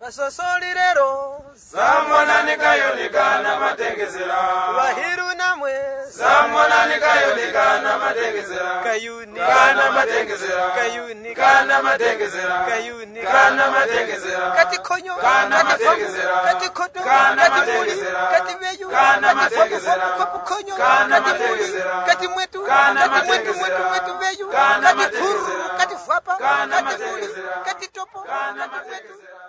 Pasosolirero Samona nikayonikana matengezera Bahiru namwe Samona nikayonikana matengezera Kayuni Kana matengezera Kayuni Kana matengezera Kayuni Kana matengezera Kati konyo Kana matengezera Kati koto Kana Kati muli matengezera Kati beyu Kana matengezera Kopu konyo Kana Kati muli matengezera Kati mwetu Kana Kati mwetu matengezera mwetu beyu Kana Kati furu matengezera Kati fapa Kana Kati muli matengezera Kati topo Kana Kati mwetu matengezera